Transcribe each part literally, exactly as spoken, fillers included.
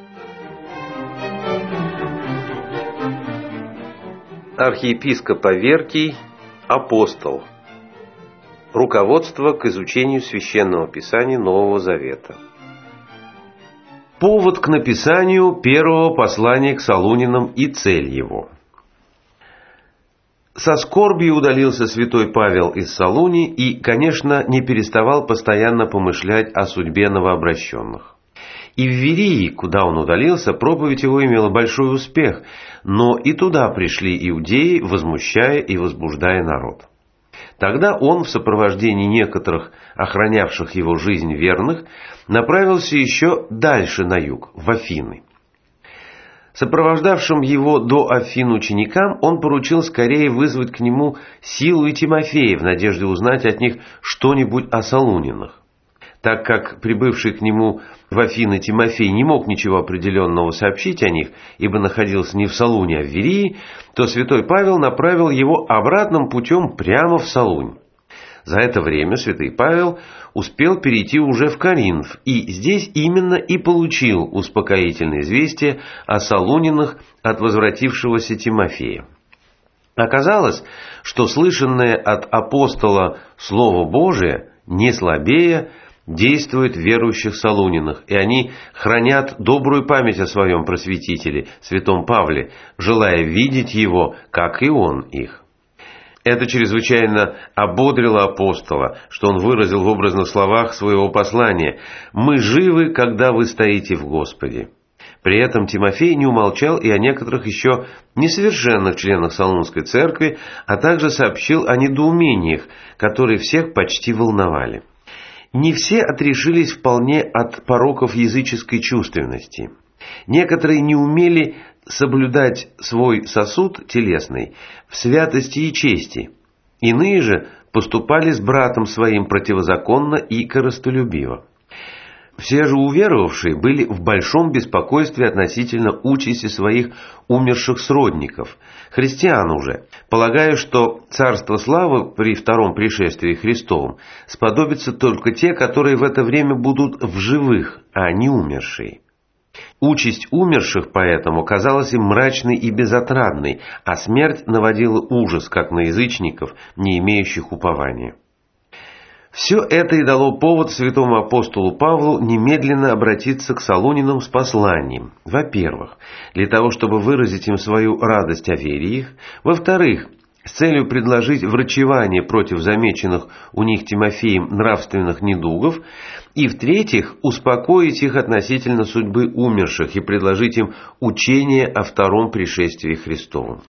Архиепископ Аверкий, апостол. Руководство к изучению Священного Писания Нового Завета. Повод к написанию первого послания к Солунинам и цель его. Со скорбью удалился святой Павел из Солуни и, конечно, не переставал постоянно помышлять о судьбе новообращенных. И в Верии, куда он удалился, проповедь его имела большой успех, но и туда пришли иудеи, возмущая и возбуждая народ. Тогда он, в сопровождении некоторых охранявших его жизнь верных, направился еще дальше на юг, в Афины. Сопровождавшим его до Афин ученикам он поручил скорее вызвать к нему Силу и Тимофея в надежде узнать от них что-нибудь о Солунинах. Так как прибывший к нему в Афины Тимофей не мог ничего определенного сообщить о них, ибо находился не в Солуне, а в Верии, то святой Павел направил его обратным путем прямо в Солунь. За это время святой Павел успел перейти уже в Коринф, и здесь именно и получил успокоительное известие о Солунинах от возвратившегося Тимофея. Оказалось, что слышанное от апостола Слово Божие, не слабея, действует в верующих Солунинах, и они хранят добрую память о своем просветителе, святом Павле, желая видеть его, как и он их. Это чрезвычайно ободрило апостола, что он выразил в образных словах своего послания: «Мы живы, когда вы стоите в Господе». При этом Тимофей не умолчал и о некоторых еще несовершенных членах Солунской церкви, а также сообщил о недоумениях, которые всех почти волновали. Не все отрешились вполне от пороков языческой чувственности. Некоторые не умели соблюдать свой сосуд телесный в святости и чести. Иные же поступали с братом своим противозаконно и корыстолюбиво. Все же уверовавшие были в большом беспокойстве относительно участи своих умерших сродников, христиан уже, полагая, что царство славы при втором пришествии Христовом сподобятся только те, которые в это время будут в живых, а не умершие. Участь умерших поэтому казалась им мрачной и безотрадной, а смерть наводила ужас как на язычников, не имеющих упования. Все это и дало повод святому апостолу Павлу немедленно обратиться к Солунинам с посланием. Во-первых, для того, чтобы выразить им свою радость о вере их. Во-вторых, с целью предложить врачевание против замеченных у них Тимофеем нравственных недугов. И в-третьих, успокоить их относительно судьбы умерших и предложить им учение о втором пришествии Христовом.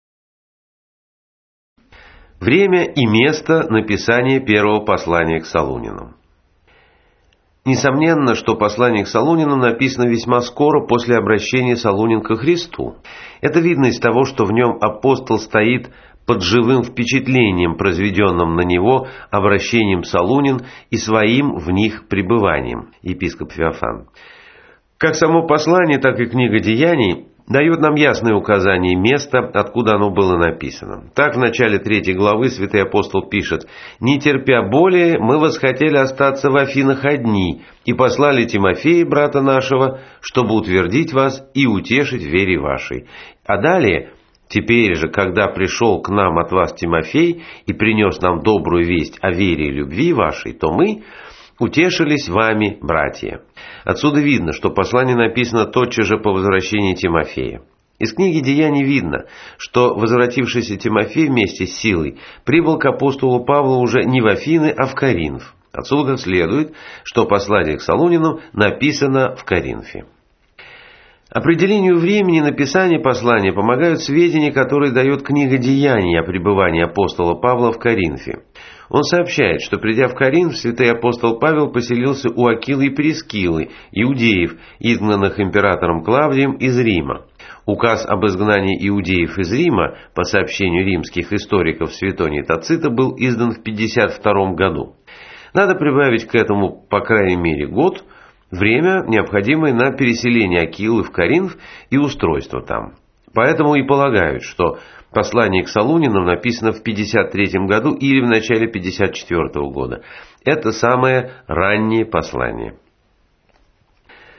Время и место написания первого послания к Солунинам. Несомненно, что послание к Солунинам написано весьма скоро после обращения Солунин ко Христу. Это видно из того, что в нем апостол стоит под живым впечатлением, произведенным на него обращением Солунин и своим в них пребыванием, епископ Феофан. Как само послание, так и книга Деяний дает нам ясное указание места, откуда оно было написано. Так, в начале третьей главы святый апостол пишет: «Не терпя более, мы восхотели остаться в Афинах одни, и послали Тимофея, брата нашего, чтобы утвердить вас и утешить в вере вашей». А далее: «Теперь же, когда пришел к нам от вас Тимофей и принес нам добрую весть о вере и любви вашей, то мы утешились вами, братья». Отсюда видно, что послание написано тотчас же по возвращении Тимофея. Из книги Деяний видно, что возвратившийся Тимофей вместе с Силой прибыл к апостолу Павлу уже не в Афины, а в Коринф. Отсюда следует, что послание к Солунинам написано в Коринфе. Определению времени написания послания помогают сведения, которые дает книга Деяний о пребывании апостола Павла в Коринфе. Он сообщает, что, придя в Коринф, святой апостол Павел поселился у Акилы и Прискилы, иудеев, изгнанных императором Клавдием из Рима. Указ об изгнании иудеев из Рима, по сообщению римских историков Светония Тацита, был издан в пятьдесят втором году. Надо прибавить к этому, по крайней мере, год, время, необходимое на переселение Акилы в Коринф и устройство там. Поэтому и полагают, что послание к Солунинам написано в пятьдесят третьем году или в начале пятьдесят четвёртого года. Это самое раннее послание.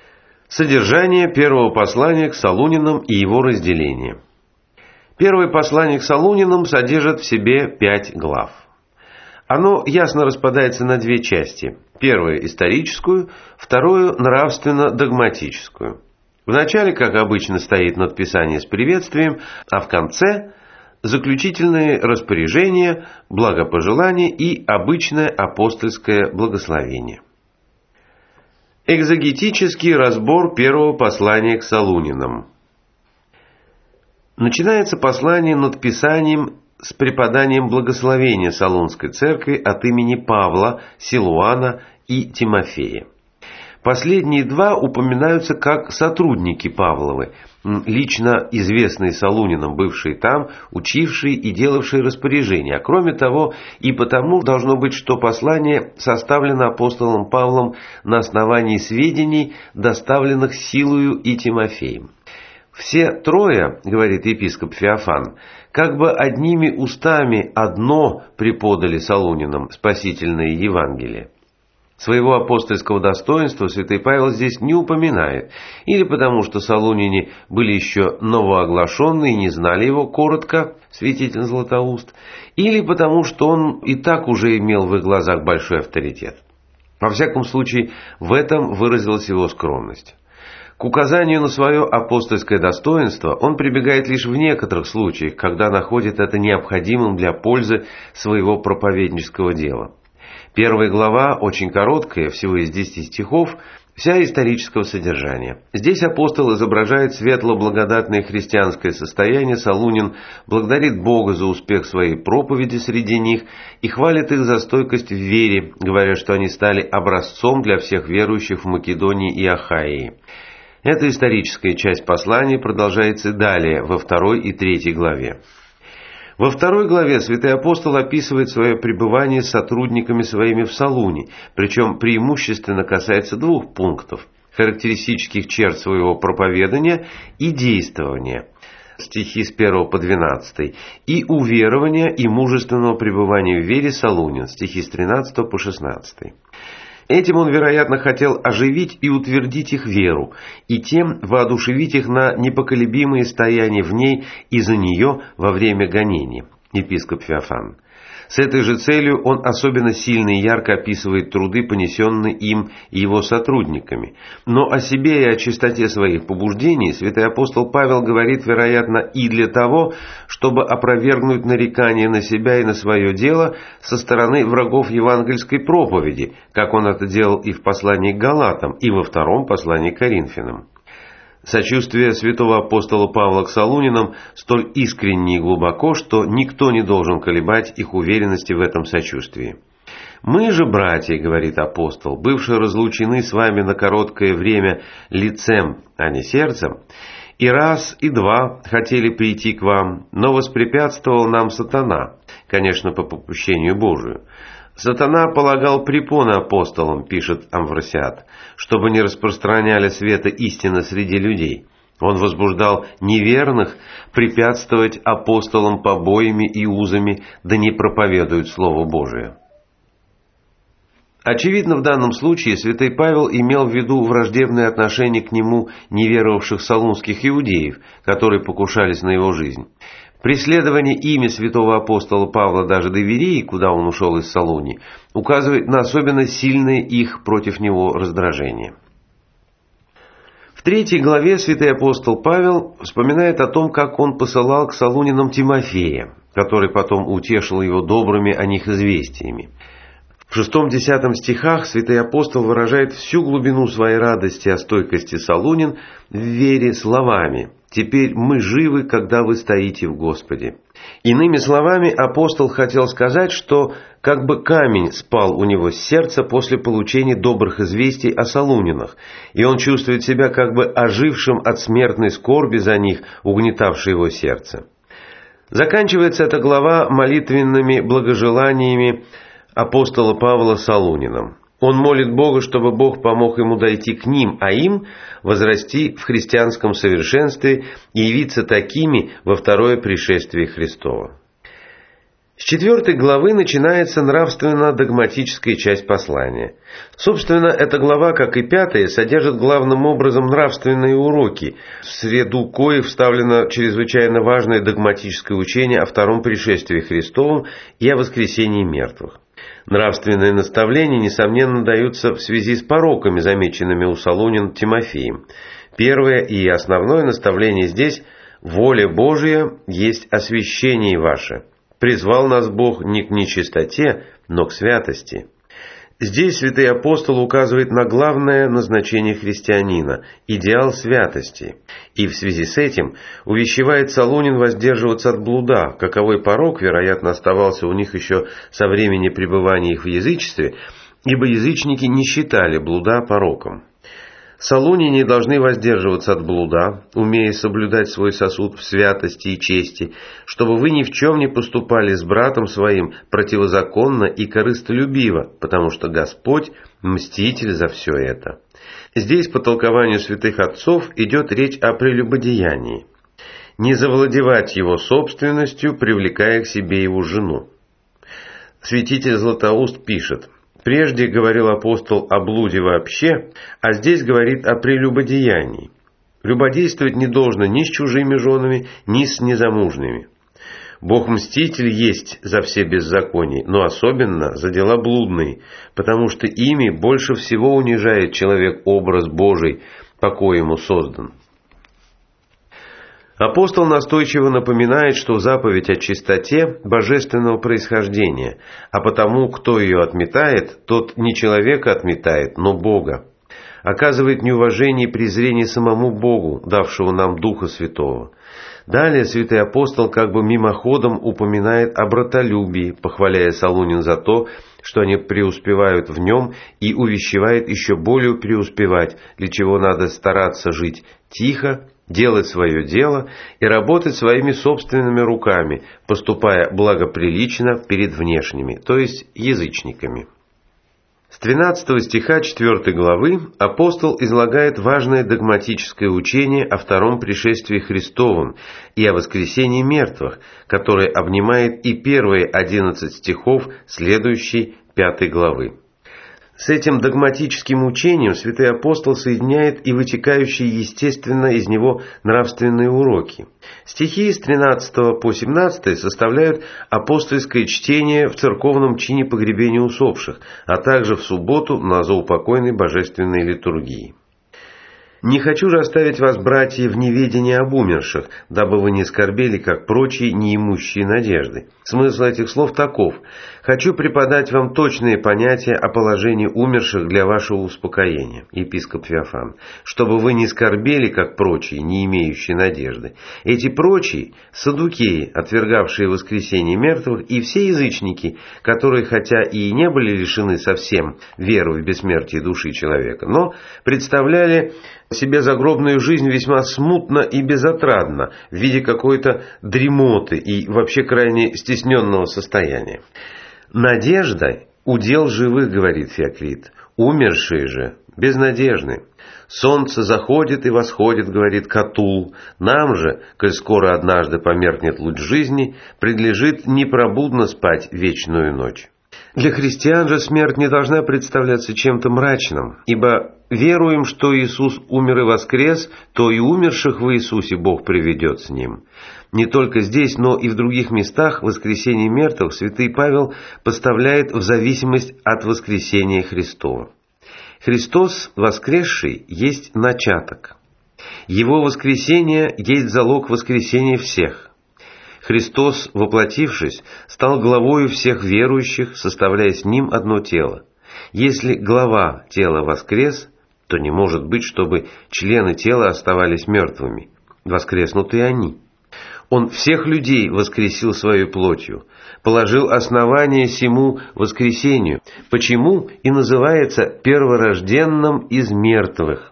Содержание первого послания к Солунинам и его разделение. Первое послание к Солунинам содержит в себе пять глав. Оно ясно распадается на две части. Первую – историческую, вторую – нравственно-догматическую. В начале, как обычно, стоит надписание с приветствием, а в конце – заключительные распоряжения, благопожелания и обычное апостольское благословение. Экзегетический разбор первого послания к Солунинам. Начинается послание надписанием с преподанием благословения Солунской церкви от имени Павла, Силуана и Тимофея. Последние два упоминаются как сотрудники Павловы, лично известные Солунинам, бывшие там, учившие и делавшие распоряжения. А кроме того, и потому должно быть, что послание составлено апостолом Павлом на основании сведений, доставленных Силою и Тимофеем. Все трое, говорит епископ Феофан, как бы одними устами одно преподали Солунинам спасительное Евангелие. Своего апостольского достоинства святой Павел здесь не упоминает, или потому что солуняне были еще новооглашенные и не знали его коротко, святитель Златоуст, или потому что он и так уже имел в их глазах большой авторитет. Во всяком случае, в этом выразилась его скромность. К указанию на свое апостольское достоинство он прибегает лишь в некоторых случаях, когда находит это необходимым для пользы своего проповеднического дела. Первая глава, очень короткая, всего из десяти стихов, вся исторического содержания. Здесь апостол изображает светло-благодатное христианское состояние Солунин, благодарит Бога за успех своей проповеди среди них и хвалит их за стойкость в вере, говоря, что они стали образцом для всех верующих в Македонии и Ахаии. Эта историческая часть послания продолжается далее, во второй и третьей главе. Во второй главе святой апостол описывает свое пребывание с сотрудниками своими в Солуне, причем преимущественно касается двух пунктов – характеристических черт своего проповедания и действования, стихи с первого по двенадцатый, и уверования и мужественного пребывания в вере Солунин, стихи с тринадцатого по шестнадцатый. Этим он, вероятно, хотел оживить и утвердить их веру, и тем воодушевить их на непоколебимые стояния в ней и за нее во время гонения. Епископ Феофан. С этой же целью он особенно сильно и ярко описывает труды, понесенные им и его сотрудниками. Но о себе и о чистоте своих побуждений святой апостол Павел говорит, вероятно, и для того, чтобы опровергнуть нарекания на себя и на свое дело со стороны врагов евангельской проповеди, как он это делал и в послании к Галатам, и во втором послании к Коринфянам. Сочувствие святого апостола Павла к Солунинам столь искренне и глубоко, что никто не должен колебать их уверенности в этом сочувствии. «Мы же, братья, — говорит апостол, — бывшие разлучены с вами на короткое время лицем, а не сердцем, и раз, и два хотели прийти к вам, но воспрепятствовал нам сатана, конечно, по попущению Божию. Сатана полагал препоны апостолам, пишет Амвросиат, чтобы не распространяли света истины среди людей. Он возбуждал неверных препятствовать апостолам побоями и узами, да не проповедуют Слово Божие». Очевидно, в данном случае святой Павел имел в виду враждебное отношение к нему неверовавших солунских иудеев, которые покушались на его жизнь. Преследование ими святого апостола Павла даже до Верии, куда он ушел из Солуни, указывает на особенно сильное их против него раздражение. В третьей главе святой апостол Павел вспоминает о том, как он посылал к Солунинам Тимофея, который потом утешил его добрыми о них известиями. В шестом-десятом стихах святой апостол выражает всю глубину своей радости о стойкости Солунин в вере словами: «Теперь мы живы, когда вы стоите в Господе». Иными словами, апостол хотел сказать, что как бы камень спал у него с сердца после получения добрых известий о Солунинах, и он чувствует себя как бы ожившим от смертной скорби за них, угнетавшей его сердце. Заканчивается эта глава молитвенными благожеланиями апостола Павла Солунинам. Он молит Бога, чтобы Бог помог ему дойти к ним, а им возрасти в христианском совершенстве и явиться такими во второе пришествие Христово. С четвертой главы начинается нравственно-догматическая часть послания. Собственно, эта глава, как и пятая, содержит главным образом нравственные уроки, в среду коих вставлено чрезвычайно важное догматическое учение о втором пришествии Христовом и о воскресении мертвых. Нравственные наставления, несомненно, даются в связи с пороками, замеченными у Солунин Тимофеем. Первое и основное наставление здесь – «Воля Божия есть освящение ваше. Призвал нас Бог не к нечистоте, но к святости». Здесь святый апостол указывает на главное назначение христианина – идеал святости, и в связи с этим увещевает Солунин воздерживаться от блуда, каковой порок, вероятно, оставался у них еще со времени пребывания их в язычестве, ибо язычники не считали блуда пороком. Солуняне должны воздерживаться от блуда, умея соблюдать свой сосуд в святости и чести, чтобы вы ни в чем не поступали с братом своим противозаконно и корыстолюбиво, потому что Господь – мститель за все это. Здесь, по толкованию святых отцов, идет речь о прелюбодеянии. Не завладевать его собственностью, привлекая к себе его жену. Святитель Златоуст пишет: «Прежде говорил апостол о блуде вообще, а здесь говорит о прелюбодеянии. Любодействовать не должно ни с чужими женами, ни с незамужними. Бог-мститель есть за все беззакония, но особенно за дела блудные, потому что ими больше всего унижает человек образ Божий, по коему создан». Апостол настойчиво напоминает, что заповедь о чистоте божественного происхождения, а потому, кто ее отметает, тот не человека отметает, но Бога. Оказывает неуважение и презрение самому Богу, давшему нам Духа Святого. Далее святый апостол как бы мимоходом упоминает о братолюбии, похваляя Солунин за то, что они преуспевают в нем, и увещевает еще более преуспевать, для чего надо стараться жить тихо, делать свое дело и работать своими собственными руками, поступая благоприлично перед внешними, то есть язычниками. С тринадцатого стиха четвёртой главы апостол излагает важное догматическое учение о втором пришествии Христовом и о воскресении мертвых, которое обнимает и первые одиннадцать стихов следующей пятой главы. С этим догматическим учением святой апостол соединяет и вытекающие естественно из него нравственные уроки. Стихи с тринадцатого по семнадцатый составляют апостольское чтение в церковном чине погребения усопших, а также в субботу на заупокойной божественной литургии. «Не хочу же оставить вас, братья, в неведении об умерших, дабы вы не скорбели, как прочие, неимущие надежды». Смысл этих слов таков: «Хочу преподать вам точные понятия о положении умерших для вашего успокоения». Епископ Феофан. «Чтобы вы не скорбели, как прочие, не имеющие надежды». Эти прочие – саддукеи, отвергавшие воскресение мертвых, и все язычники, которые, хотя и не были лишены совсем веры в бессмертие души человека, но представляли себе загробную жизнь весьма смутно и безотрадно, в виде какой-то дремоты и вообще крайне стесненного состояния. «Надежда – удел живых, — говорит Феоклит, — умершие же безнадежны. Солнце заходит и восходит, — говорит Катул, — нам же, коль скоро однажды померкнет луч жизни, предлежит непробудно спать вечную ночь». Для христиан же смерть не должна представляться чем-то мрачным, ибо веруем, что Иисус умер и воскрес, то и умерших в Иисусе Бог приведет с Ним. Не только здесь, но и в других местах воскресение мертвых святый Павел поставляет в зависимость от воскресения Христова. Христос, воскресший, есть начаток. Его воскресение есть залог воскресения всех. Христос, воплотившись, стал главою всех верующих, составляя с Ним одно тело. Если глава тела воскрес, то не может быть, чтобы члены тела оставались мертвыми. Воскреснут и они. Он всех людей воскресил своей плотью, положил основание сему воскресению, почему и называется перворожденным из мертвых.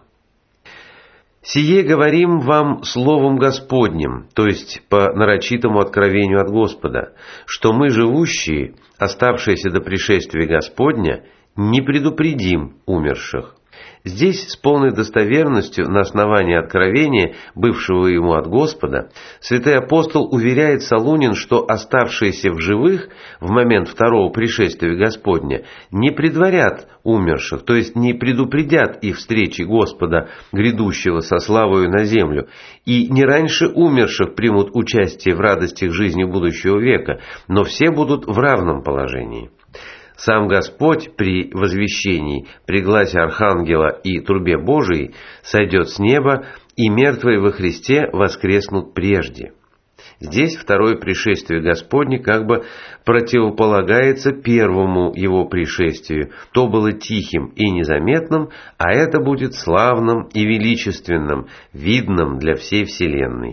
«Сие говорим вам словом Господним», то есть по нарочитому откровению от Господа, что мы, живущие, оставшиеся до пришествия Господня, не предупредим умерших. Здесь с полной достоверностью на основании откровения, бывшего ему от Господа, святой апостол уверяет Солунин, что оставшиеся в живых в момент второго пришествия Господня не предварят умерших, то есть не предупредят их встречи Господа, грядущего со славою на землю, и не раньше умерших примут участие в радостях жизни будущего века, но все будут в равном положении. Сам Господь при возвещении, при гласе Архангела и трубе Божией сойдет с неба, и мертвые во Христе воскреснут прежде. Здесь второе пришествие Господне как бы противополагается первому его пришествию. То было тихим и незаметным, а это будет славным и величественным, видным для всей вселенной.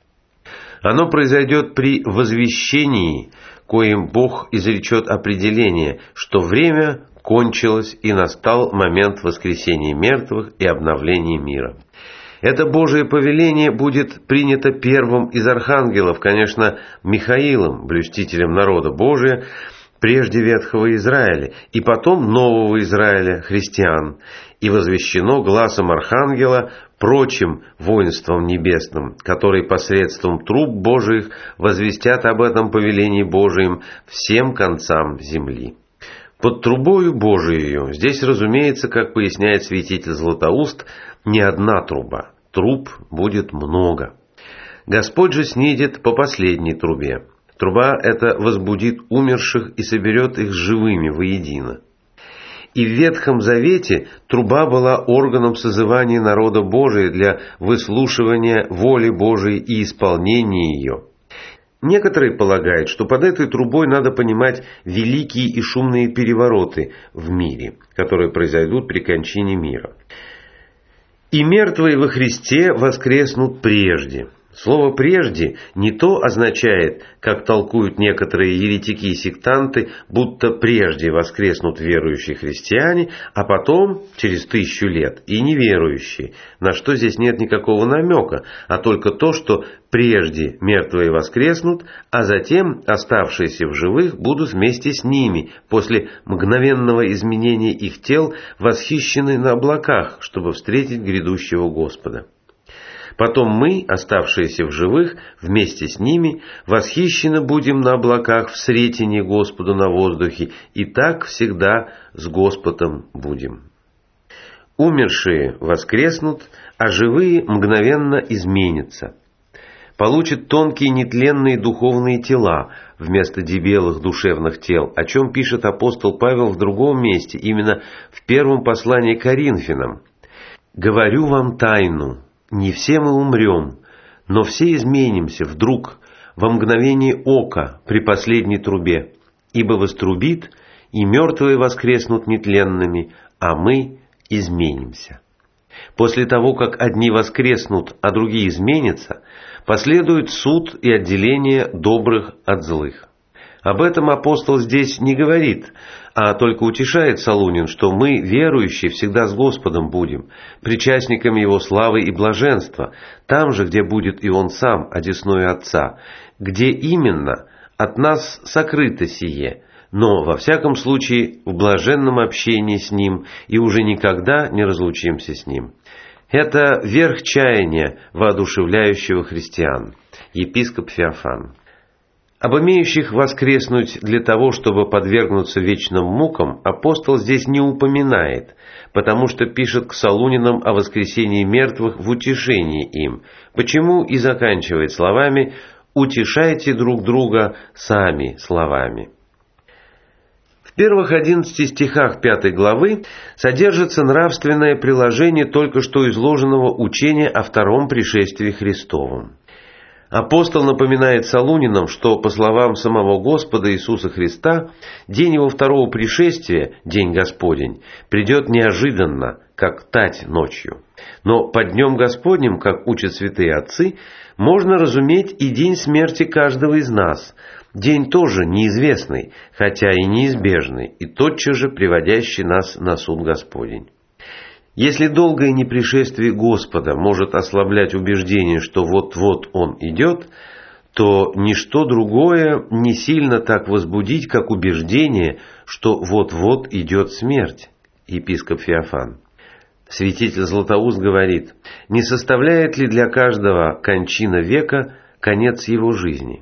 Оно произойдет при возвещении, коим Бог изречет определение, что время кончилось и настал момент воскресения мертвых и обновления мира. Это Божие повеление будет принято первым из архангелов, конечно, Михаилом, блюстителем народа Божия, прежде Ветхого Израиля, и потом Нового Израиля, христиан, и возвещено гласом Архангела прочим воинством небесным, которые посредством труб Божиих возвестят об этом повелении Божиим всем концам земли. Под трубою Божией здесь, разумеется, как поясняет святитель Златоуст, не одна труба, труб будет много. Господь же снидет по последней трубе. Труба эта возбудит умерших и соберет их живыми воедино. И в Ветхом Завете труба была органом созывания народа Божия для выслушивания воли Божией и исполнения ее. Некоторые полагают, что под этой трубой надо понимать великие и шумные перевороты в мире, которые произойдут при кончине мира. «И мертвые во Христе воскреснут прежде». Слово «прежде» не то означает, как толкуют некоторые еретики и сектанты, будто прежде воскреснут верующие христиане, а потом, через тысячу лет, и неверующие, на что здесь нет никакого намека, а только то, что прежде мертвые воскреснут, а затем оставшиеся в живых будут вместе с ними, после мгновенного изменения их тел, восхищены на облаках, чтобы встретить грядущего Господа. Потом мы, оставшиеся в живых, вместе с ними, восхищены будем на облаках в сретении Господу на воздухе, и так всегда с Господом будем. Умершие воскреснут, а живые мгновенно изменятся. Получат тонкие нетленные духовные тела вместо дебелых душевных тел, о чем пишет апостол Павел в другом месте, именно в первом послании к Коринфянам. «Говорю вам тайну. Не все мы умрем, но все изменимся вдруг, во мгновение ока, при последней трубе, ибо вострубит, и мертвые воскреснут нетленными, а мы изменимся». После того, как одни воскреснут, а другие изменятся, последует суд и отделение добрых от злых. Об этом апостол здесь не говорит, а только утешает Солунин, что мы, верующие, всегда с Господом будем, причастниками Его славы и блаженства, там же, где будет и Он сам, одесную Отца, где именно от нас сокрыто сие, но, во всяком случае, в блаженном общении с Ним и уже никогда не разлучимся с Ним. Это верх чаяния, воодушевляющего христиан. Епископ Феофан. Об имеющих воскреснуть для того, чтобы подвергнуться вечным мукам, апостол здесь не упоминает, потому что пишет к Солунинам о воскресении мертвых в утешении им, почему и заканчивает словами «утешайте друг друга сами словами». В первых одиннадцати стихах пятой главы содержится нравственное приложение только что изложенного учения о втором пришествии Христовом. Апостол напоминает Солунинам, что, по словам самого Господа Иисуса Христа, день Его второго пришествия, день Господень, придет неожиданно, как тать ночью. Но под днем Господним, как учат святые отцы, можно разуметь и день смерти каждого из нас, день тоже неизвестный, хотя и неизбежный, и тотчас же приводящий нас на суд Господень. Если долгое непришествие Господа может ослаблять убеждение, что вот-вот Он идет, то ничто другое не сильно так возбудить, как убеждение, что вот-вот идет смерть. Епископ Феофан. Святитель Златоуст говорит: «Не составляет ли для каждого кончина века конец его жизни?»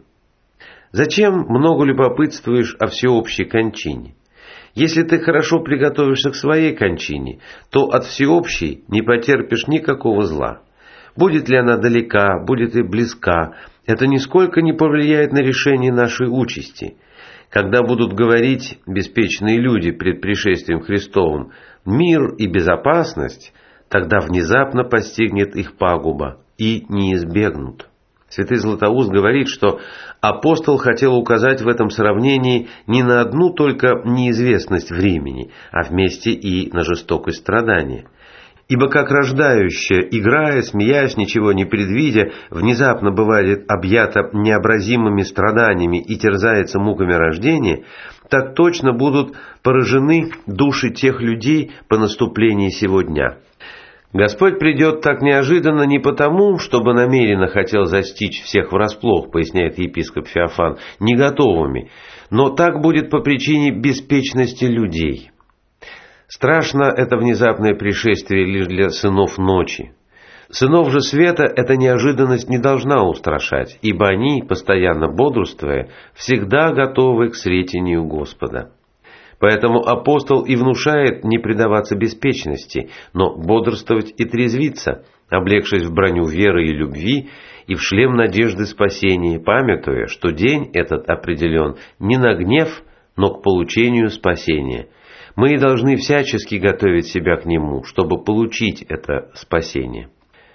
Зачем много любопытствуешь о всеобщей кончине? Если ты хорошо приготовишься к своей кончине, то от всеобщей не потерпишь никакого зла. Будет ли она далека, будет и близка, это нисколько не повлияет на решение нашей участи. Когда будут говорить беспечные люди пред пришествием Христовым «мир и безопасность», тогда внезапно постигнет их пагуба и не избегнут. Святый Златоуст говорит, что апостол хотел указать в этом сравнении не на одну только неизвестность времени, а вместе и на жестокость страдания. Ибо как рождающая, играя, смеясь, ничего не предвидя, внезапно бывает объята необразимыми страданиями и терзается муками рождения, так точно будут поражены души тех людей по наступлении сего дня. Господь придет так неожиданно не потому, чтобы намеренно хотел застичь всех врасплох, поясняет епископ Феофан, не готовыми, но так будет по причине беспечности людей. Страшно это внезапное пришествие лишь для сынов ночи. Сынов же света эта неожиданность не должна устрашать, ибо они, постоянно бодрствуя, всегда готовы к сретению Господа. Поэтому апостол и внушает не предаваться беспечности, но бодрствовать и трезвиться, облегшись в броню веры и любви и в шлем надежды спасения, памятуя, что день этот определен не на гнев, но к получению спасения. Мы и должны всячески готовить себя к нему, чтобы получить это спасение.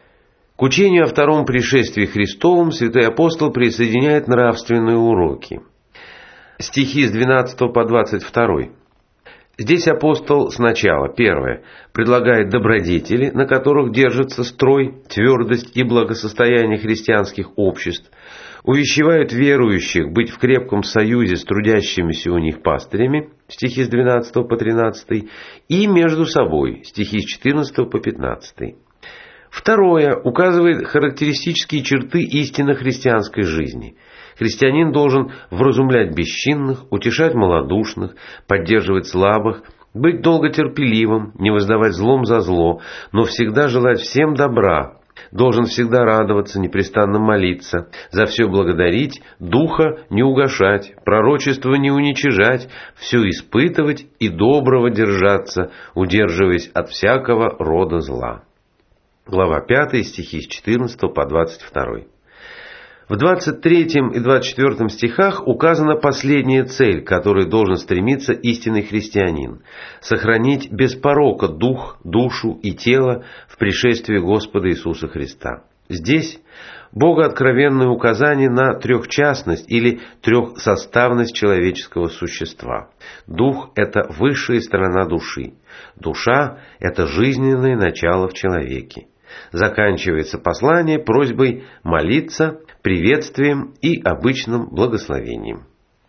К учению о втором пришествии Христовом святой апостол присоединяет нравственные уроки. Стихи с двенадцатого по двадцать второй. Здесь апостол сначала, первое, предлагает добродетели, на которых держится строй, твердость и благосостояние христианских обществ, увещевают верующих быть в крепком союзе с трудящимися у них пастырями, стихи с двенадцатого по тринадцатый, и между собой, стихи с четырнадцатого по пятнадцатый. Второе, указывает характеристические черты истинно христианской жизни. Христианин должен вразумлять бесчинных, утешать малодушных, поддерживать слабых, быть долготерпеливым, не воздавать злом за зло, но всегда желать всем добра, должен всегда радоваться, непрестанно молиться, за все благодарить, духа не угашать, пророчество не уничижать, все испытывать и доброго держаться, удерживаясь от всякого рода зла. Глава пятая, стихи с четырнадцатого по двадцать второй. В двадцать третьем и двадцать четвёртом стихах указана последняя цель, к которой должен стремиться истинный христианин – сохранить без порока дух, душу и тело в пришествии Господа Иисуса Христа. Здесь богооткровенное указание на трехчастность или трехсоставность человеческого существа. Дух – это высшая сторона души. Душа – это жизненное начало в человеке. Заканчивается послание просьбой молиться, приветствием и обычным благословением.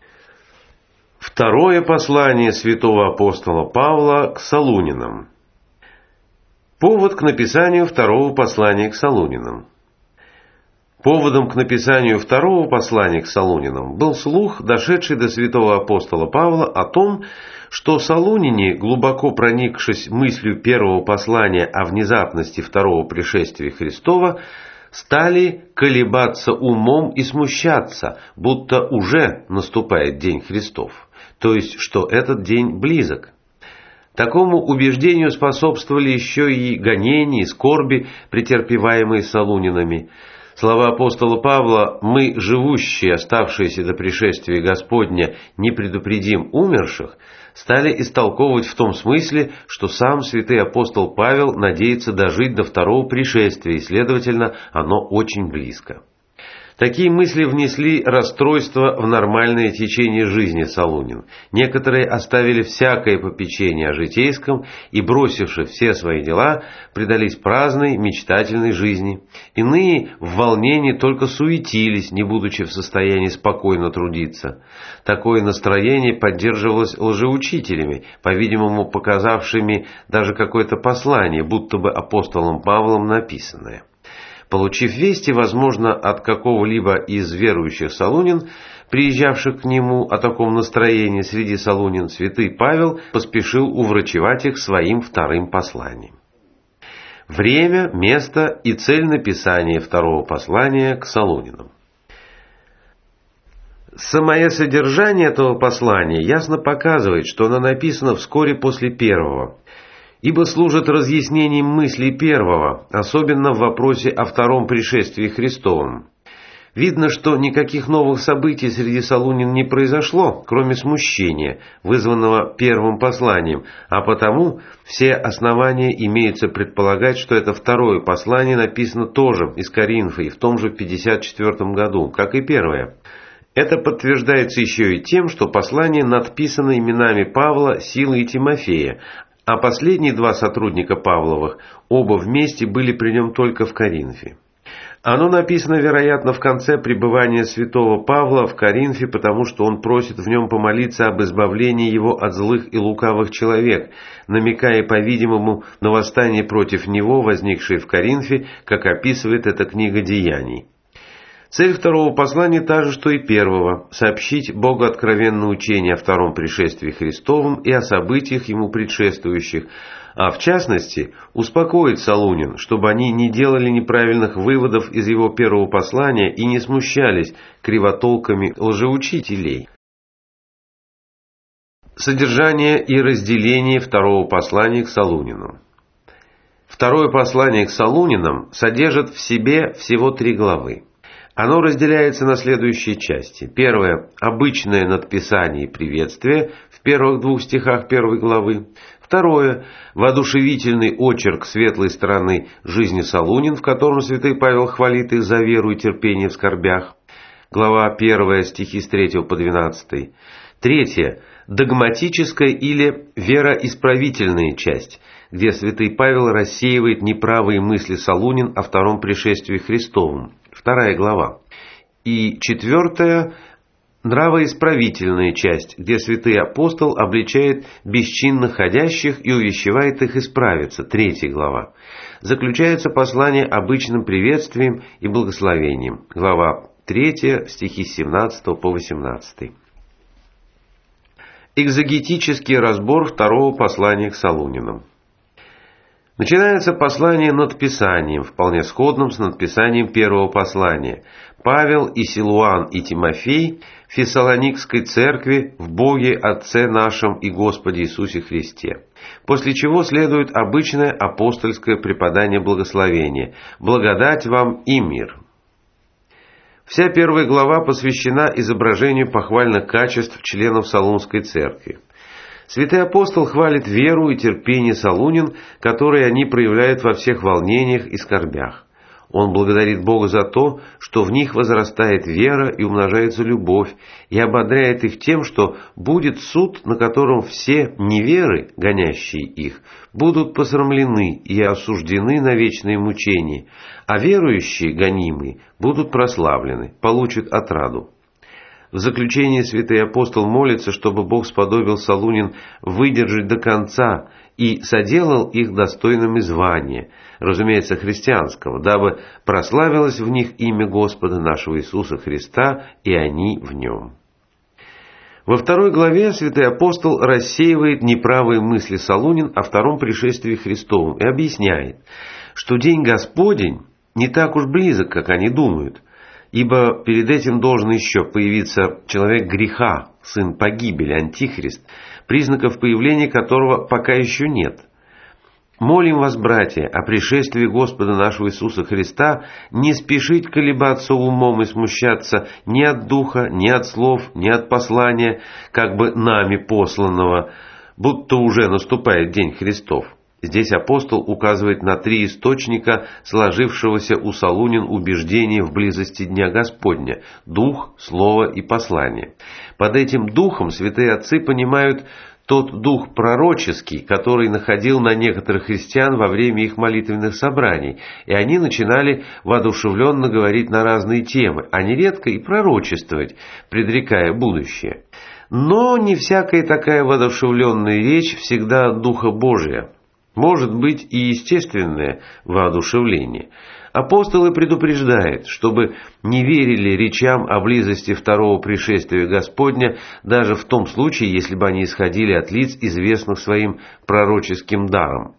Второе послание святого апостола Павла к Солунянам. Повод к написанию второго послания к Солунянам. Поводом к написанию второго послания к Солунянам был слух, дошедший до святого апостола Павла о том, что солуняне, глубоко проникшись мыслью первого послания о внезапности второго пришествия Христова, стали колебаться умом и смущаться, будто уже наступает день Христов, то есть, что этот день близок. Такому убеждению способствовали еще и гонения и скорби, претерпеваемые солунянами. Слова апостола Павла «Мы, живущие, оставшиеся до пришествия Господня, не предупредим умерших», стали истолковывать в том смысле, что сам святый апостол Павел надеется дожить до второго пришествия, и, следовательно, оно очень близко. Такие мысли внесли расстройство в нормальное течение жизни солунин. Некоторые оставили всякое попечение о житейском и, бросивши все свои дела, предались праздной, мечтательной жизни. Иные в волнении только суетились, не будучи в состоянии спокойно трудиться. Такое настроение поддерживалось лжеучителями, по-видимому, показавшими даже какое-то послание, будто бы апостолом Павлом написанное. Получив вести, возможно, от какого-либо из верующих солунин, приезжавших к нему о таком настроении среди солунин, святый Павел поспешил уврачевать их своим вторым посланием. время, место и цель написания второго послания к Солунинам. Самое содержание этого послания ясно показывает, что оно написано вскоре после первого, ибо служит разъяснением мыслей первого, особенно в вопросе о втором пришествии Христовом. Видно, что никаких новых событий среди Солунин не произошло, кроме смущения, вызванного первым посланием, а потому все основания имеются предполагать, что это второе послание написано тоже из Коринфа и в том же пятьдесят четвёртом году, как и первое. Это подтверждается еще и тем, что послание надписано именами Павла, Силы и Тимофея, а последние два сотрудника Павловых оба вместе были при нем только в Коринфе. Оно написано, вероятно, в конце пребывания святого Павла в Коринфе, потому что он просит в нем помолиться об избавлении его от злых и лукавых человек, намекая, по-видимому, на восстание против него, возникшее в Коринфе, как описывает эта книга Деяний. Цель второго послания та же, что и первого – сообщить Богу откровенное учение о втором пришествии Христовом и о событиях ему предшествующих, а в частности успокоить Солунин, чтобы они не делали неправильных выводов из его первого послания и не смущались кривотолками лжеучителей. Содержание и разделение второго послания к Солунинам. Второе послание к Солунинам содержит в себе всего три главы. Оно разделяется на следующие части. Первое – обычное надписание и приветствие в первых двух стихах первой главы. Второе – воодушевительный очерк светлой стороны жизни Солунин, в котором святой Павел хвалит их за веру и терпение в скорбях. Глава первая, стихи с третьего по двенадцатый. Третье – догматическая или вероисправительная часть, где святой Павел рассеивает неправые мысли Солунин о втором пришествии Христовом. Вторая глава. И четвертая – нравоисправительная часть, где святый апостол обличает бесчинно ходящих и увещевает их исправиться. Третья глава. Заключается послание обычным приветствием и благословением. Глава третья, стихи с семнадцатого по восемнадцатый. Экзегетический разбор второго послания к Солунинам. Начинается послание надписанием, вполне сходным с надписанием первого послания. Павел и Силуан и Тимофей в Фессалоникской церкви в Боге Отце нашем и Господе Иисусе Христе. После чего следует обычное апостольское преподание благословения. Благодать вам и мир. Вся первая глава посвящена изображению похвальных качеств членов Солунской церкви. Святый апостол хвалит веру и терпение Солунин, которые они проявляют во всех волнениях и скорбях. Он благодарит Бога за то, что в них возрастает вера и умножается любовь, и ободряет их тем, что будет суд, на котором все неверы, гонящие их, будут посрамлены и осуждены на вечное мучение, а верующие, гонимые, будут прославлены, получат отраду. В заключение святый апостол молится, чтобы Бог сподобил Солунин выдержать до конца и соделал их достойными звания, разумеется, христианского, дабы прославилось в них имя Господа нашего Иисуса Христа, и они в нем. Во второй главе святый апостол рассеивает неправые мысли Солунин о втором пришествии Христовом и объясняет, что день Господень не так уж близок, как они думают, ибо перед этим должен еще появиться человек греха, сын погибели, антихрист, признаков появления которого пока еще нет. Молим вас, братья, о пришествии Господа нашего Иисуса Христа не спешить колебаться умом и смущаться ни от духа, ни от слов, ни от послания, как бы нами посланного, будто уже наступает день Христов. Здесь апостол указывает на три источника сложившегося у Солунин убеждения в близости Дня Господня – дух, слово и послание. Под этим духом святые отцы понимают тот дух пророческий, который находил на некоторых христиан во время их молитвенных собраний, и они начинали воодушевленно говорить на разные темы, а нередко и пророчествовать, предрекая будущее. Но не всякая такая воодушевленная речь всегда от Духа Божия. Может быть и естественное воодушевление. Апостолы предупреждают, чтобы не верили речам о близости второго пришествия Господня, даже в том случае, если бы они исходили от лиц, известных своим пророческим даром.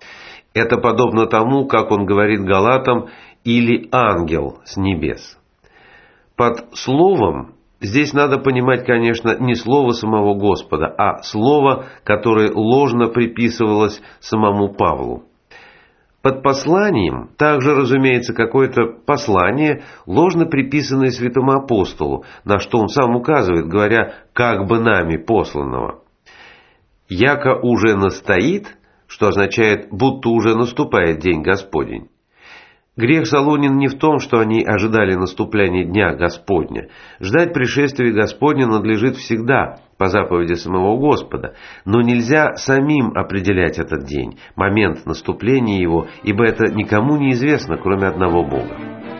Это подобно тому, как он говорит галатам, или ангел с небес. Под словом здесь надо понимать, конечно, не слово самого Господа, а слово, которое ложно приписывалось самому Павлу. Под посланием также, разумеется, какое-то послание, ложно приписанное святому апостолу, на что он сам указывает, говоря «как бы нами посланного». «Яко уже настоит», что означает «будто уже наступает день Господень». Грех Солунин не в том, что они ожидали наступления Дня Господня. Ждать пришествия Господня надлежит всегда, по заповеди самого Господа, но нельзя самим определять этот день, момент наступления его, ибо это никому не известно, кроме одного Бога.